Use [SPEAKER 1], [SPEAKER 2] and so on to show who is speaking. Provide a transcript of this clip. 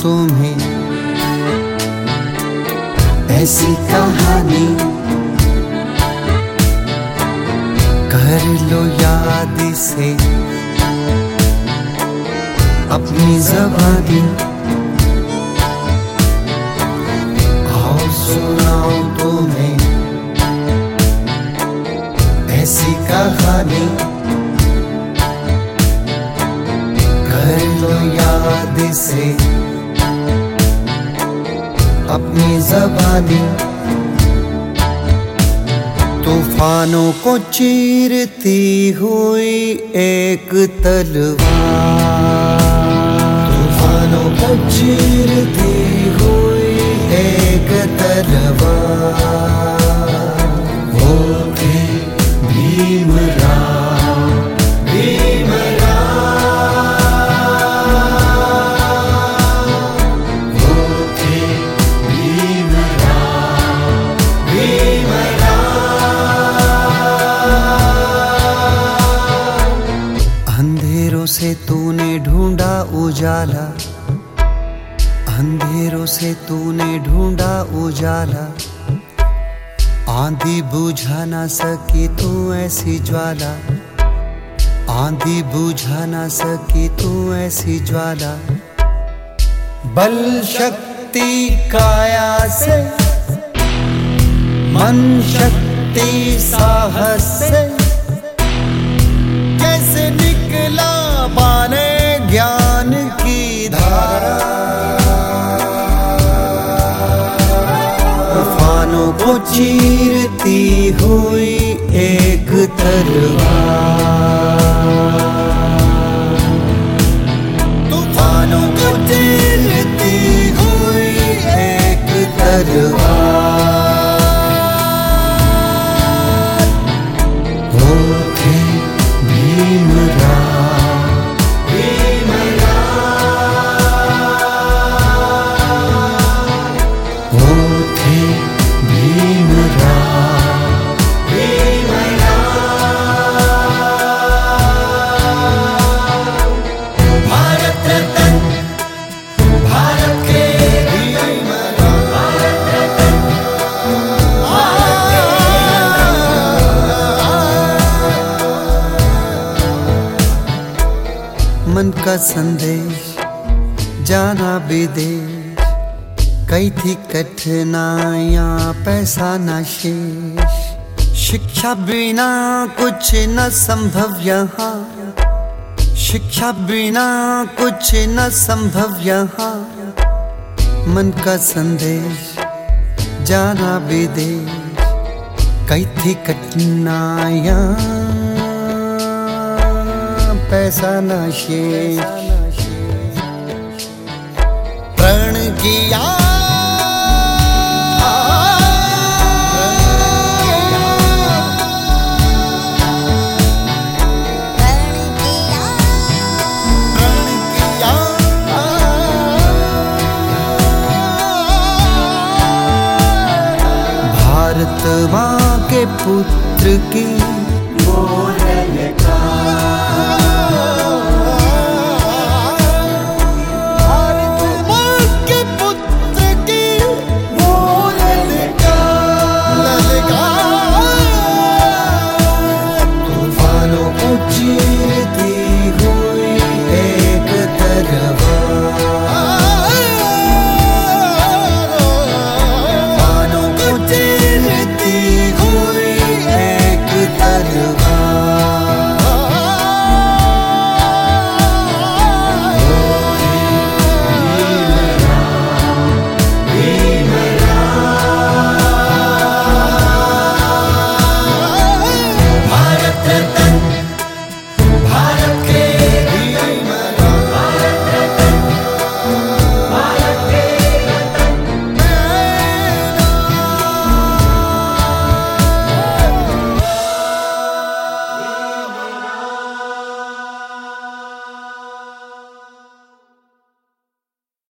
[SPEAKER 1] तुम्हें ऐसी कहानी, कर लो याद से अपनी ज़बानी। आओ सुनाओ तुम्हें ऐसी कहानी, कर लो याद से अपनी ज़बानी। तूफानों को चीरती हुई एक तलवार, तूफानों को चीरती हुई एक तलवार, वो थे भीमराव, भीमराव, वो थे भीमराव, भीमराव। अंधेरों से तूने ढूंढा उजाला, अंधेरों से तूने ढूंढा उजाला, आंधी बुझा ना सकी तू ऐसी ज्वाला, आंधी बुझा ना सकी तू ऐसी ज्वाला। बल शक्ति काया से, मन शक्ति साहस से, कैसे निकला बाने ज्ञान की धारा। तूफानों को चीरती हुई एक तलवार, तूफानों को चीरती हुई एक तलवार, वो थे भीमराव, भीमराव, वो थे भीमराव, भीमराव। भारत रत्न, भारत के भीमराव, भारत रत्न, मन का संदेश जाना विदेश, कई थी कठिनाइयाँ पैसा न शेष, शिक्षा बिना कुछ न संभव यहाँ, शिक्षा बिना कुछ न संभव यहाँ। मन का संदेश जाना विदेश, कई थी कठिनाइयाँ पैसा न शेष, प्रण किया